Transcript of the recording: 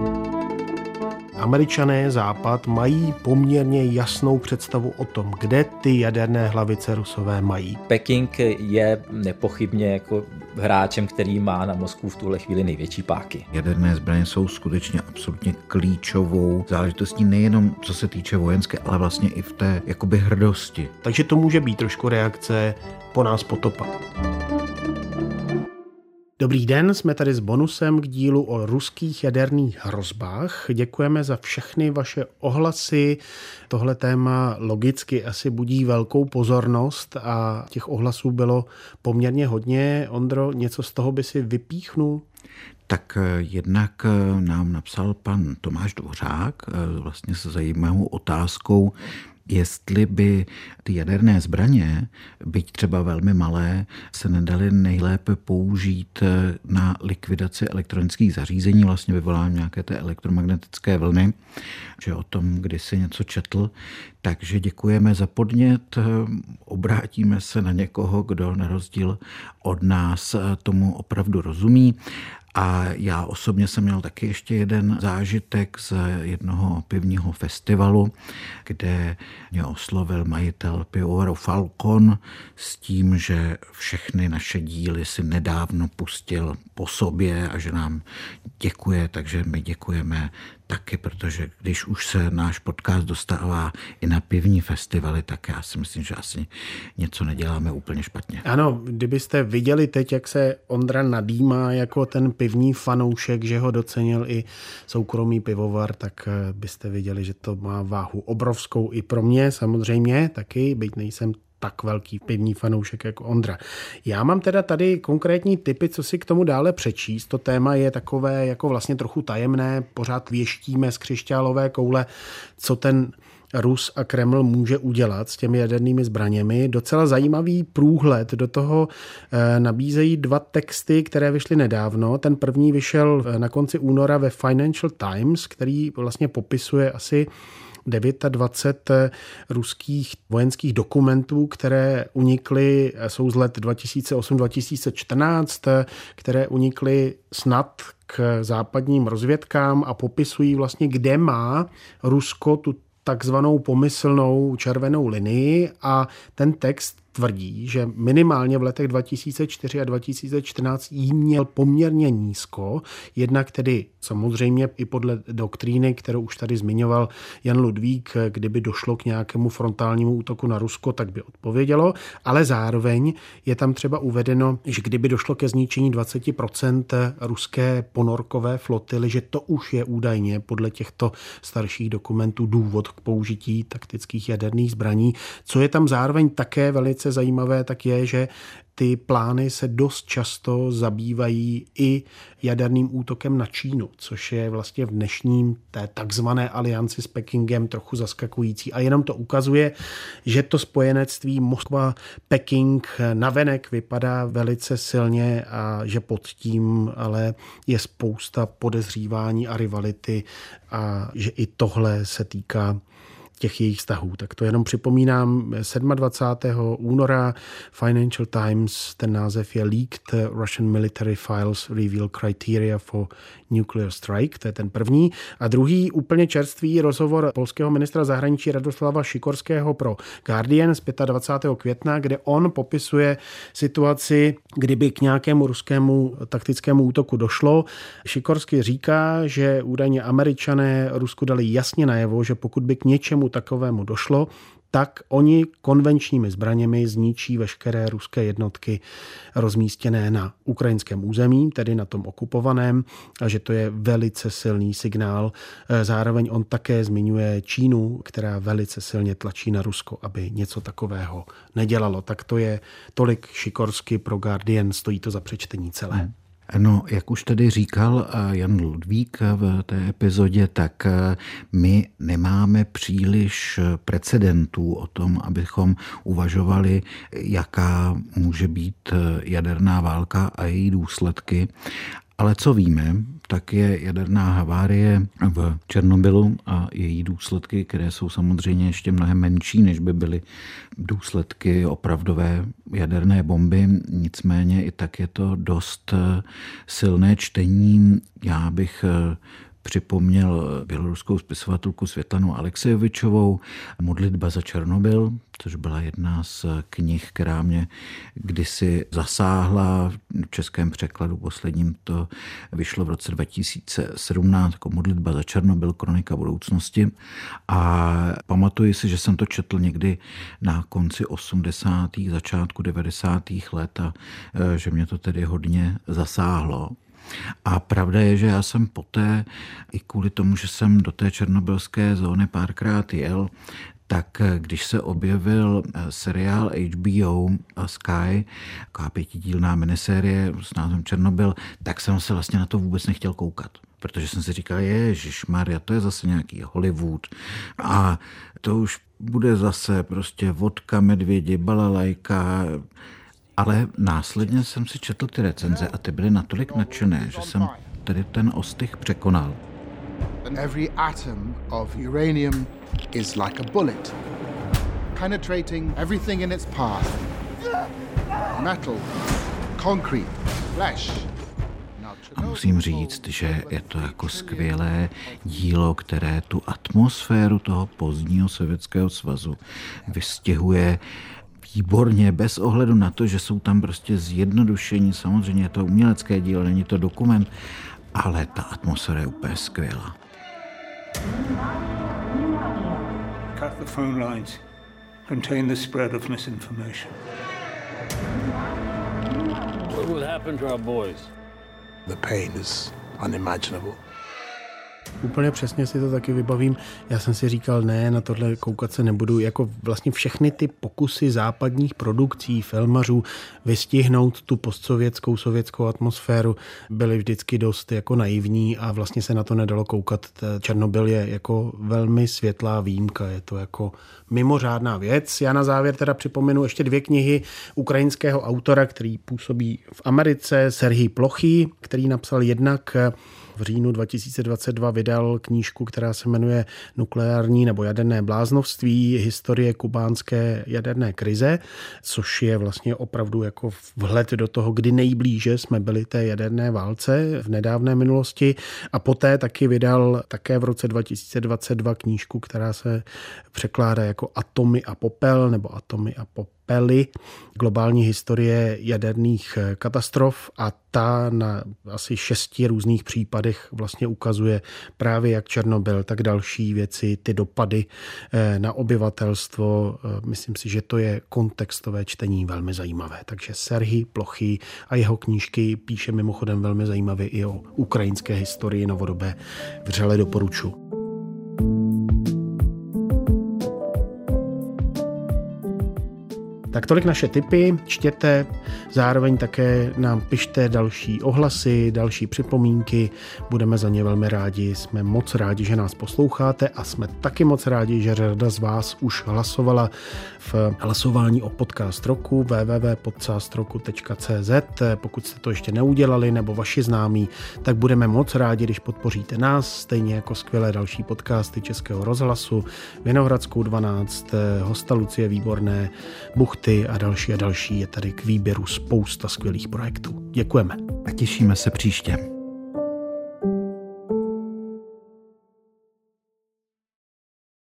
Američané, Západ mají poměrně jasnou představu o tom, kde ty jaderné hlavice Rusové mají. Peking je nepochybně jako hráčem, který má na Moskvu v tuhle chvíli největší páky. Jaderné zbraně jsou skutečně absolutně klíčovou záležitostí nejenom co se týče vojenské, ale vlastně i v té jakoby hrdosti. Takže to může být trošku reakce po nás potopa. Dobrý den, jsme tady s bonusem k dílu o ruských jaderných hrozbách. Děkujeme za všechny vaše ohlasy. Tohle téma logicky asi budí velkou pozornost a těch ohlasů bylo poměrně hodně. Ondro, něco z toho by si vypíchnul? Tak jednak nám napsal pan Tomáš Dvořák vlastně se zajímavou otázkou, jestli by ty jaderné zbraně, byť třeba velmi malé, se nedaly nejlépe použít na likvidaci elektronických zařízení, vlastně vyvolání nějaké té elektromagnetické vlny, že o tom kdysi něco četl. Takže děkujeme za podnět, obrátíme se na někoho, kdo na rozdíl od nás tomu opravdu rozumí. A já osobně jsem měl taky ještě jeden zážitek z jednoho pivního festivalu, kde mě oslovil majitel pivovaru Falcon s tím, že všechny naše díly si nedávno pustil po sobě a že nám děkuje, takže my děkujeme taky, protože když už se náš podcast dostává i na pivní festivaly, tak já si myslím, že asi něco neděláme úplně špatně. Ano, kdybyste viděli teď, jak se Ondra nadýmá jako ten pivní fanoušek, že ho docenil i soukromý pivovar, tak byste viděli, že to má váhu obrovskou i pro mě samozřejmě taky, byť nejsem tak velký pivní fanoušek jako Ondra. Já mám teda tady konkrétní tipy, co si k tomu dále přečíst. To téma je takové jako vlastně trochu tajemné, pořád věštíme z křišťálové koule, co ten Rus a Kreml může udělat s těmi jadernými zbraněmi. Docela zajímavý průhled. Do toho nabízejí dva texty, které vyšly nedávno. Ten první vyšel na konci února ve Financial Times, který vlastně popisuje asi 29 ruských vojenských dokumentů, které unikly, jsou z let 2008-2014, které unikly snad k západním rozvědkám a popisují vlastně, kde má Rusko tu takzvanou pomyslnou červenou linii a ten text tvrdí, že minimálně v letech 2004 a 2014 jí měl poměrně nízko, jednak tedy samozřejmě i podle doktríny, kterou už tady zmiňoval Jan Ludvík, kdyby došlo k nějakému frontálnímu útoku na Rusko, tak by odpovědělo, ale zároveň je tam třeba uvedeno, že kdyby došlo ke zničení 20% ruské ponorkové flotily, že to už je údajně podle těchto starších dokumentů důvod k použití taktických jaderných zbraní. Co je tam zároveň také velice zajímavé, tak je, že ty plány se dost často zabývají i jaderným útokem na Čínu, což je vlastně v dnešním té takzvané alianci s Pekingem trochu zaskakující. A jenom to ukazuje, že to spojenectví Moskva-Peking navenek vypadá velice silně a že pod tím ale je spousta podezřívání a rivality a že i tohle se týká těch jejich vztahů. Tak to jenom připomínám, 27. února Financial Times, ten název je Leaked Russian Military Files Reveal Criteria for Nuclear Strike, to je ten první. A druhý úplně čerstvý rozhovor polského ministra zahraničí Radoslava Šikorského pro Guardian z 25. května, kde on popisuje situaci, kdyby k nějakému ruskému taktickému útoku došlo. Šikorský říká, že údajně Američané Rusku dali jasně najevo, že pokud by k něčemu takovému došlo, tak oni konvenčními zbraněmi zničí veškeré ruské jednotky rozmístěné na ukrajinském území, tedy na tom okupovaném, a že to je velice silný signál. Zároveň on také zmiňuje Čínu, která velice silně tlačí na Rusko, aby něco takového nedělalo. Tak to je tolik Šikorsky pro Guardian, stojí to za přečtení celé. No, jak už tady říkal Jan Ludvík v té epizodě, tak my nemáme příliš precedentů o tom, abychom uvažovali, jaká může být jaderná válka a její důsledky. Ale co víme, tak je jaderná havárie v Černobylu a její důsledky, které jsou samozřejmě ještě mnohem menší, než by byly důsledky opravdové jaderné bomby. Nicméně i tak je to dost silné čtení. Já bych připomněl běloruskou spisovatelku Světlanu Aleksejevičovou Modlitba za Černobyl, což byla jedna z knih, která mě kdysi zasáhla. V českém překladu posledním to vyšlo v roce 2017 jako Modlitba za Černobyl, kronika budoucnosti. A pamatuji si, že jsem to četl někdy na konci 80. začátku 90. let a že mě to tedy hodně zasáhlo. A pravda je, že já jsem poté, i kvůli tomu, že jsem do té černobylské zóny párkrát jel, tak když se objevil seriál HBO a Sky, taková 5dílná minisérie s názvem Černobyl, tak jsem se vlastně na to vůbec nechtěl koukat. Protože jsem si říkal, ježišmarja, to je zase nějaký Hollywood a to už bude zase prostě vodka, medvědi, balalajka. Ale následně jsem si četl ty recenze a ty byly natolik nadšené, že jsem tady ten ostych překonal. Every atom of uranium is like a bullet, penetrating everything in its path. Metal, concrete, flesh. A musím říct, že je to jako skvělé dílo, které tu atmosféru toho pozdního Sovětského svazu vystihuje výborně, bez ohledu na to, že jsou tam prostě zjednodušení. Samozřejmě je to umělecké dílo, není to dokument, ale ta atmosféra je úplně skvělá. Cut the phone lines. Contain the spread of misinformation. What would happen to our boys? The pain is unimaginable. Úplně přesně si to taky vybavím. Já jsem si říkal, ne, na tohle koukat se nebudu. Jako vlastně všechny ty pokusy západních produkcí, filmařů vystihnout tu postsovětskou, sovětskou atmosféru byly vždycky dost jako naivní a vlastně se na to nedalo koukat. Černobyl je jako velmi světlá výjimka, je to jako mimořádná věc. Já na závěr teda připomenu ještě 2 knihy ukrajinského autora, který působí v Americe, Serhij Plochý, který napsal jednak v říjnu 2022 vydal knížku, která se jmenuje Nukleární nebo jaderné bláznovství, historie kubánské jaderné krize, což je vlastně opravdu jako vhled do toho, kdy nejblíže jsme byli té jaderné válce v nedávné minulosti. A poté taky vydal také v roce 2022 knížku, která se překládá jako Atomy a popel nebo Atomy a popely, globální historie jaderných katastrof, a ta na asi 6 různých případech vlastně ukazuje právě jak Černobyl, tak další věci, ty dopady na obyvatelstvo. Myslím si, že to je kontextové čtení velmi zajímavé. Takže Serhij Plochý a jeho knížky píše mimochodem velmi zajímavě i o ukrajinské historii novodobé. Vřele doporučuji. Tak tolik naše tipy, čtěte, zároveň také nám pište další ohlasy, další připomínky, budeme za ně velmi rádi, jsme moc rádi, že nás posloucháte a jsme taky moc rádi, že řada z vás už hlasovala v hlasování o podcast roku www.podcastroku.cz. Pokud jste to ještě neudělali nebo vaši známí, tak budeme moc rádi, když podpoříte nás, stejně jako skvělé další podcasty Českého rozhlasu, Vinohradskou 12, Hosta Lucie Výborné, Buchty a další. Je tady k výběru spousta skvělých projektů. Děkujeme. A těšíme se příště.